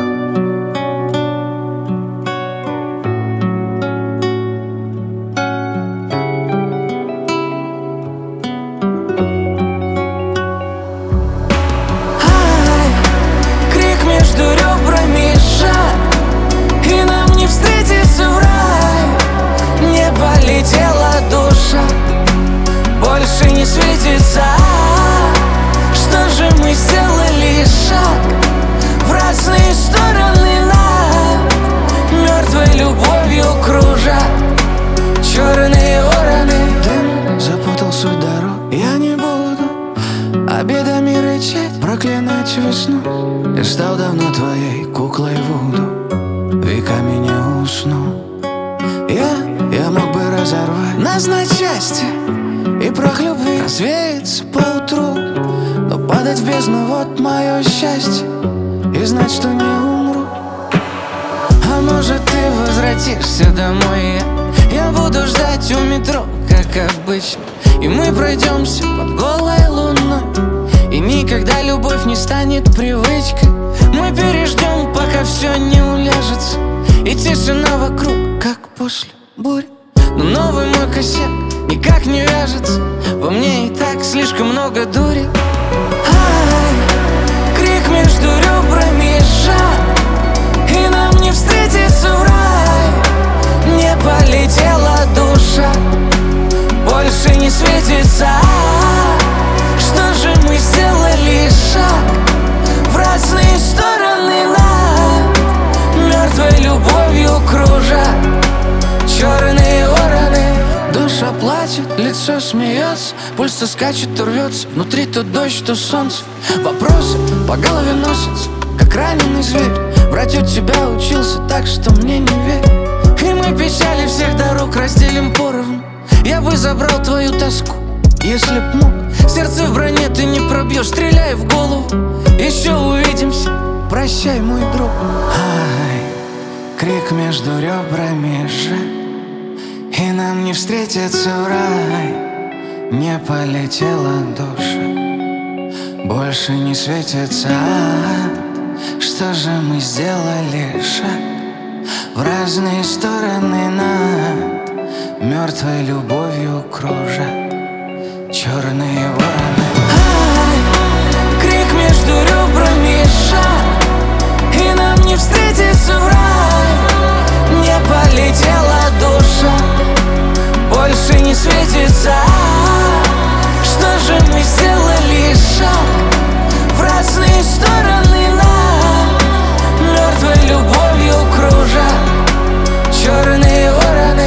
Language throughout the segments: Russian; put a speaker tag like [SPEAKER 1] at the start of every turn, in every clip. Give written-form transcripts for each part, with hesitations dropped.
[SPEAKER 1] Полетела душа, больше не светится. Что же мы сделали шаг в разные стороны над мертвой любовью кружа черные вороны. Дым запутал суть дорог. Я не буду обедами рычать, проклинать весну. Я стал давно твоей куклой вуду, веками не усну. Я мог бы разорвать нас на части и прах любви развеется поутру, но падать в бездну — вот мое счастье, и знать, что не умру. А может, ты возвратишься домой, я буду ждать у метро, как обычно, и мы пройдемся под голой луной, и никогда любовь не станет привычкой. Мы переждем, пока все не уляжется, и тишина вокруг, как после бурь. Но новый мой косяк никак не вяжется, во мне и так слишком много дури. Ай, крик между ребрами сжат, и нам не встретиться в рай. Не полетела душа, больше не светится. Что же мы сделали шаг в разные стороны над мертвой любовью кружа черные вороны. Душа плачет, лицо смеется, пульс то скачет, то рвется, внутри то дождь, то солнце. Вопросы по голове носятся, как раненый зверь. Врать от тебя учился так, что мне не верь. И мы печали всех дорог разделим поровну. Я бы забрал твою тоску, если б мог. Сердце в броне ты не пробьешь, стреляй в голову. Еще увидимся, прощай, мой друг. Ай, крик между ребрами сжат, и нам не встретиться в рай. Не полетела душа, больше не светится ад. Что же мы сделали шаг в разные стороны над мертвой любовью кружа черные вороны. Ай, крик между ребрами сжат, и нам не встретиться в рай. Не полетела душа, больше не светится. Что же мы сделали шаг в разные стороны над мертвой любовью кружа черные вороны.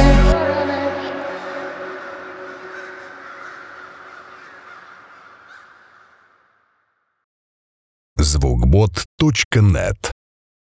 [SPEAKER 2] Звукбот.нет